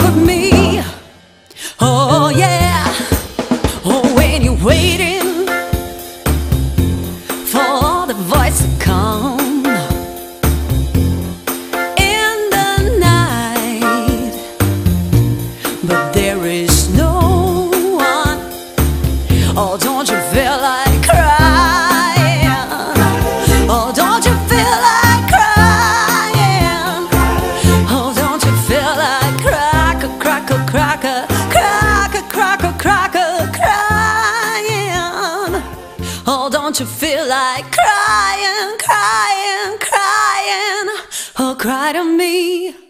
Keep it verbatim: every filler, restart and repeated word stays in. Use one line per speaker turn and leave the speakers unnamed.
with me. Oh yeah. Oh, when you're waiting for the voice to come in the night, but there is no one. Oh, don't you feel like crying? Oh, don't you feel like crying? Oh, don't you feel like cracker, cracker, cracker, cracker, cracker, cracker, crying? Oh, don't you feel like crying, crying, crying? Oh, cry to me.